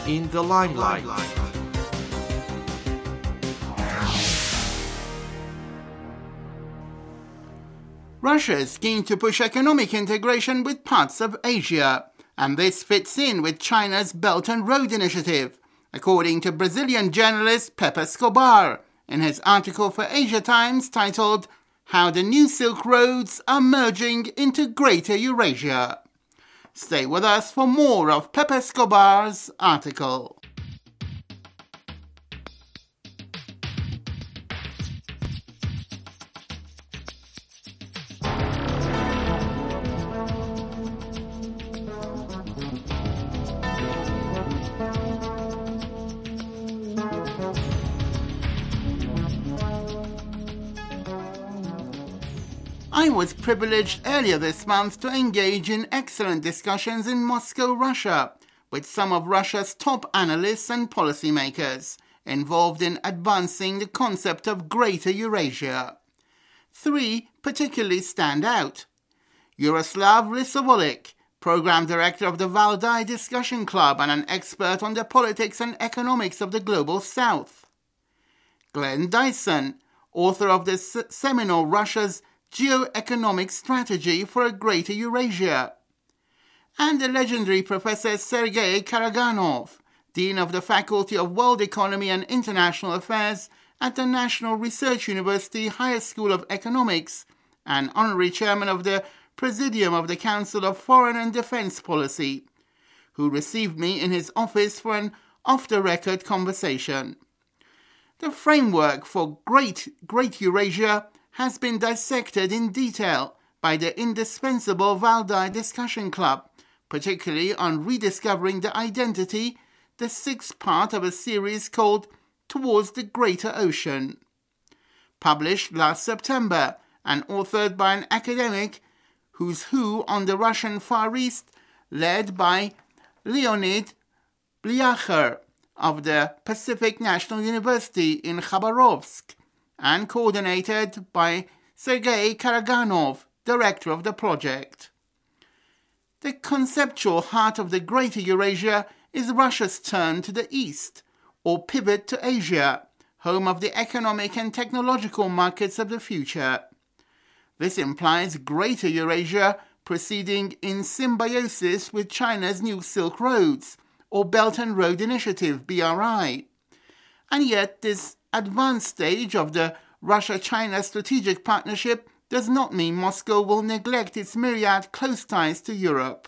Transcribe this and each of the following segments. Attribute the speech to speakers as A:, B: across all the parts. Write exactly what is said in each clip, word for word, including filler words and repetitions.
A: in the limelight.
B: Russia is keen to push economic integration with parts of Asia, and this fits in with China's Belt and Road Initiative, according to Brazilian journalist Pepe Escobar in his article for Asia Times titled "How the New Silk Roads Are Merging into Greater Eurasia." Stay with us for more of Pepe Escobar's article. I was privileged earlier this month to engage in excellent discussions in Moscow, Russia, with some of Russia's top analysts and policymakers involved in advancing the concept of Greater Eurasia. Three particularly stand out. Yaroslav Lisovolik, Program Director of the Valdai Discussion Club and an expert on the politics and economics of the Global South. Glenn Dyson, author of the s- seminal Russia's Geoeconomic Strategy for a Greater Eurasia. And the legendary Professor Sergei Karaganov, Dean of the Faculty of World Economy and International Affairs at the National Research University Higher School of Economics and Honorary Chairman of the Presidium of the Council of Foreign and Defense Policy, who received me in his office for an off-the-record conversation. The framework for Great, Great Eurasia has been dissected in detail by the indispensable Valdai Discussion Club, particularly on rediscovering the identity, the sixth part of a series called Towards the Greater Ocean. Published last September and authored by an academic who's who on the Russian Far East, led by Leonid Blyakher of the Pacific National University in Khabarovsk, and coordinated by Sergei Karaganov, director of the project. The conceptual heart of the Greater Eurasia is Russia's turn to the east, or pivot to Asia, home of the economic and technological markets of the future. This implies Greater Eurasia proceeding in symbiosis with China's New Silk Roads, or Belt and Road Initiative, B R I. And yet this advanced stage of the Russia-China strategic partnership does not mean Moscow will neglect its myriad close ties to Europe.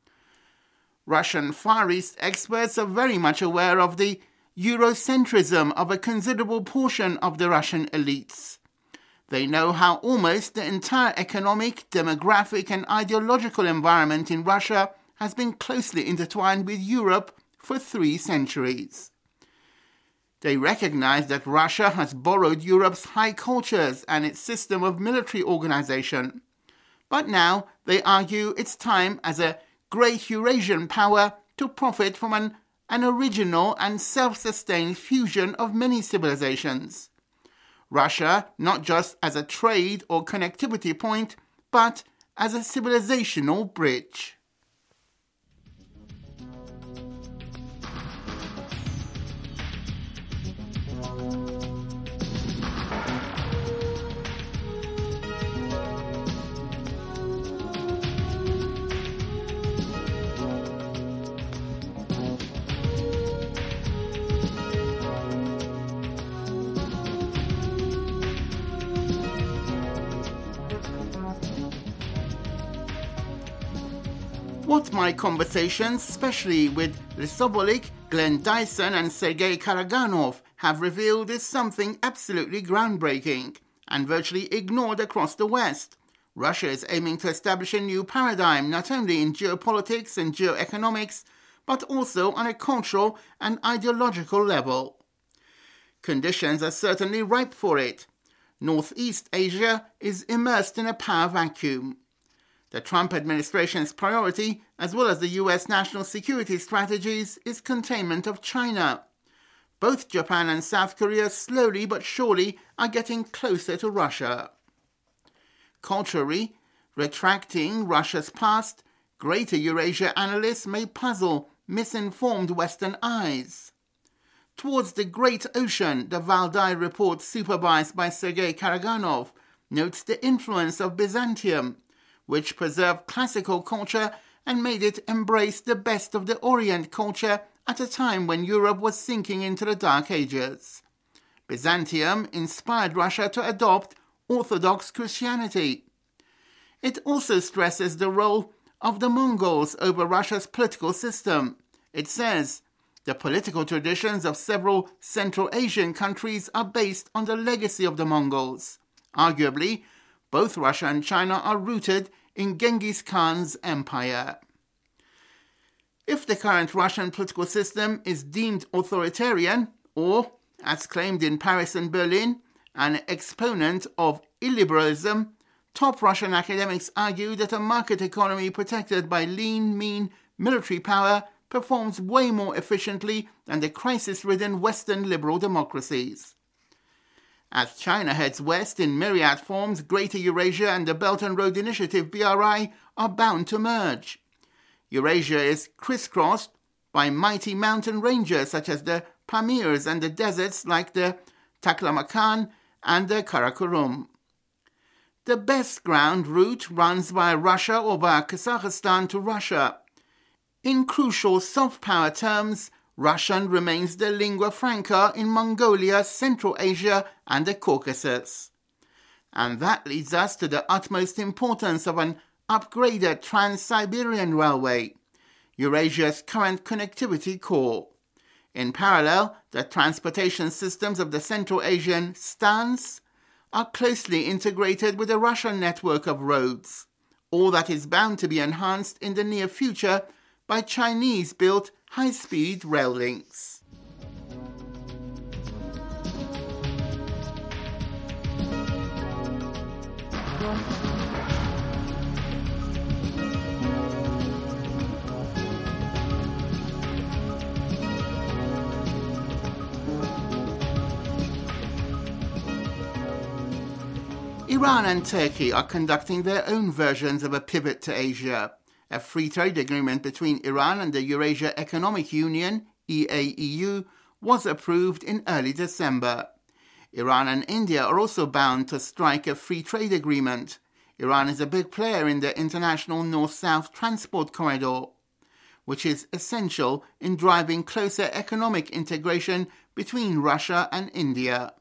B: Russian Far East experts are very much aware of the Eurocentrism of a considerable portion of the Russian elites. They know how almost the entire economic, demographic and ideological environment in Russia has been closely intertwined with Europe for three centuries. They recognize that Russia has borrowed Europe's high cultures and its system of military organization. But now they argue it's time as a great Eurasian power to profit from an, an original and self-sustained fusion of many civilizations. Russia not just as a trade or connectivity point, but as a civilizational bridge. What my conversations, especially with Lisovolik, Glenn Dyson and Sergei Karaganov, have revealed is something absolutely groundbreaking and virtually ignored across the West. Russia is aiming to establish a new paradigm not only in geopolitics and geoeconomics, but also on a cultural and ideological level. Conditions are certainly ripe for it. Northeast Asia is immersed in a power vacuum. The Trump administration's priority, as well as the U S national security strategies, is containment of China. Both Japan and South Korea slowly but surely are getting closer to Russia. Culturally, retracting Russia's past, Greater Eurasia analysts may puzzle misinformed Western eyes. Towards the Great Ocean, the Valdai report, supervised by Sergei Karaganov, notes the influence of Byzantium, which preserved classical culture and made it embrace the best of the Orient culture at a time when Europe was sinking into the Dark Ages. Byzantium inspired Russia to adopt Orthodox Christianity. It also stresses the role of the Mongols over Russia's political system. It says, the political traditions of several Central Asian countries are based on the legacy of the Mongols. Arguably, both Russia and China are rooted in Genghis Khan's empire. If the current Russian political system is deemed authoritarian, or, as claimed in Paris and Berlin, an exponent of illiberalism, top Russian academics argue that a market economy protected by lean, mean military power performs way more efficiently than the crisis-ridden Western liberal democracies. As China heads west in myriad forms, Greater Eurasia and the Belt and Road Initiative B R I are bound to merge. Eurasia is crisscrossed by mighty mountain ranges such as the Pamirs and the deserts like the Taklamakan and the Karakorum. The best ground route runs via Russia or via Kazakhstan to Russia. In crucial soft power terms, Russian remains the lingua franca in Mongolia, Central Asia, and the Caucasus. And that leads us to the utmost importance of an upgraded Trans-Siberian Railway, Eurasia's current connectivity core. In parallel, the transportation systems of the Central Asian stans are closely integrated with the Russian network of roads. All that is bound to be enhanced in the near future by Chinese-built high-speed rail links. Iran and Turkey are conducting their own versions of a pivot to Asia. A free trade agreement between Iran and the Eurasia Economic Union, E A E U, was approved in early December. Iran and India are also bound to strike a free trade agreement. Iran is a big player in the international north-south transport corridor, which is essential in driving closer economic integration between Russia and India.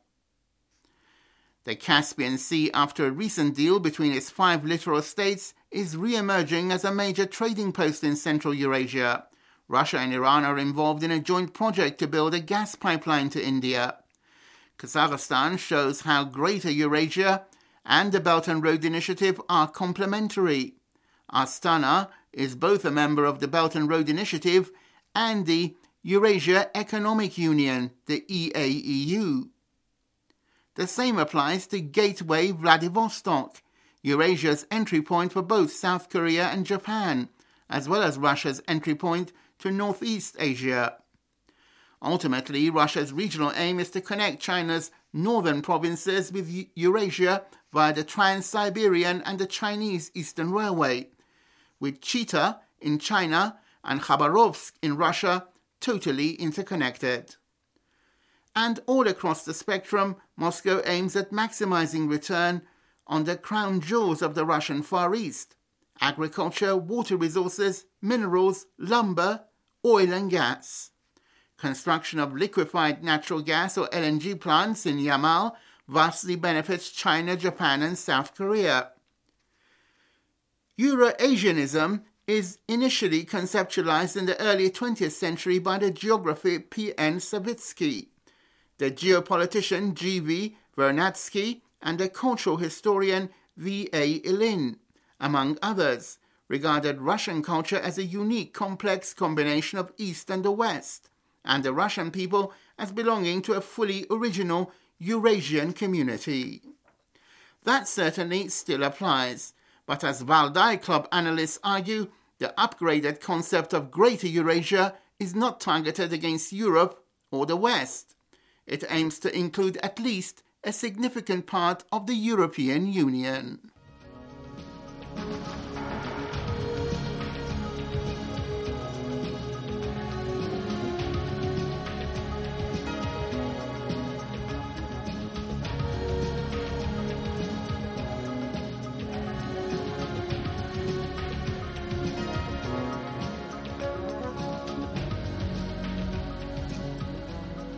B: The Caspian Sea, after a recent deal between its five littoral states, is re-emerging as a major trading post in Central Eurasia. Russia and Iran are involved in a joint project to build a gas pipeline to India. Kazakhstan shows how Greater Eurasia and the Belt and Road Initiative are complementary. Astana is both a member of the Belt and Road Initiative and the Eurasia Economic Union, the E A E U. The same applies to Gateway Vladivostok, Eurasia's entry point for both South Korea and Japan, as well as Russia's entry point to Northeast Asia. Ultimately, Russia's regional aim is to connect China's northern provinces with Eurasia via the Trans-Siberian and the Chinese Eastern Railway, with Chita in China and Khabarovsk in Russia totally interconnected. And all across the spectrum, Moscow aims at maximizing return on the crown jewels of the Russian Far East: agriculture, water resources, minerals, lumber, oil and gas. Construction of liquefied natural gas or L N G plants in Yamal vastly benefits China, Japan and South Korea. Eurasianism is initially conceptualized in the early twentieth century by the geographer P N Savitsky, the geopolitician G V Vernadsky, and the cultural historian V A Ilyin, among others, regarded Russian culture as a unique, complex combination of East and the West, and the Russian people as belonging to a fully original Eurasian community. That certainly still applies, but as Valdai Club analysts argue, the upgraded concept of Greater Eurasia is not targeted against Europe or the West. It aims to include at least a significant part of the European Union.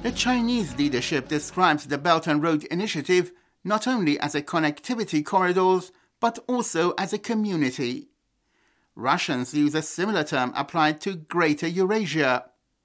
B: The Chinese leadership describes the Belt and Road Initiative not only as a connectivity corridor, but also as a community. Russians use a similar term applied to Greater Eurasia,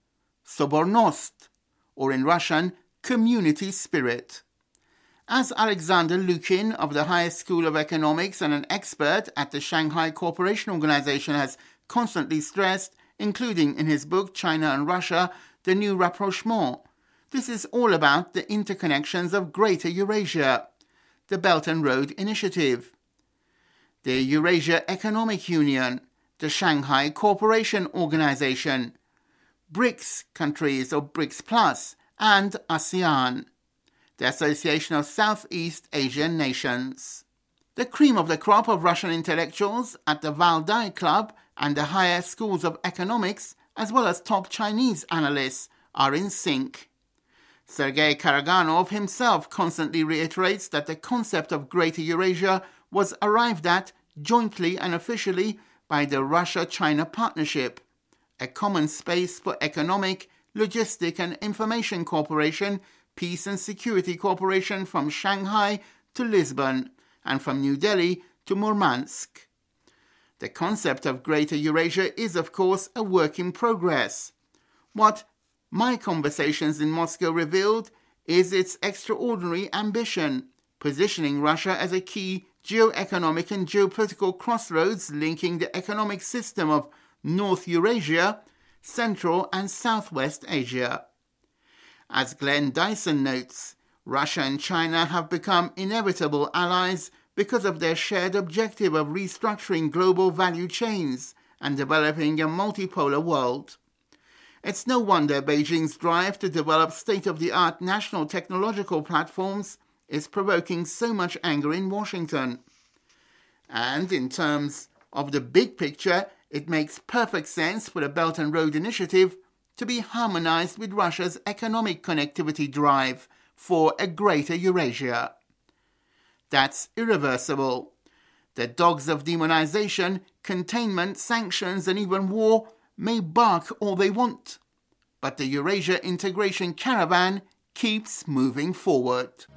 B: Sobornost, or in Russian, community spirit. As Alexander Lukin of the Higher School of Economics and an expert at the Shanghai Cooperation Organization has constantly stressed, including in his book China and Russia, The New Rapprochement, this is all about the interconnections of Greater Eurasia, the Belt and Road Initiative, the Eurasia Economic Union, the Shanghai Cooperation Organization, BRICS countries or BRICS Plus, and ASEAN, the Association of Southeast Asian Nations. The cream of the crop of Russian intellectuals at the Valdai Club and the higher schools of economics, as well as top Chinese analysts, are in sync. Sergei Karaganov himself constantly reiterates that the concept of Greater Eurasia was arrived at jointly and officially by the Russia-China Partnership, a common space for economic, logistic and information cooperation, peace and security cooperation from Shanghai to Lisbon and from New Delhi to Murmansk. The concept of Greater Eurasia is, of course, a work in progress. What my conversations in Moscow revealed is its extraordinary ambition, positioning Russia as a key geo-economic and geopolitical crossroads linking the economic system of North Eurasia, Central and Southwest Asia. As Glenn Dyson notes, Russia and China have become inevitable allies because of their shared objective of restructuring global value chains and developing a multipolar world. It's no wonder Beijing's drive to develop state-of-the-art national technological platforms is provoking so much anger in Washington. And in terms of the big picture, it makes perfect sense for the Belt and Road Initiative to be harmonized with Russia's economic connectivity drive for a Greater Eurasia. That's irreversible. The dogs of demonization, containment, sanctions, and even war may bark all they want, but the Eurasia integration caravan keeps moving forward.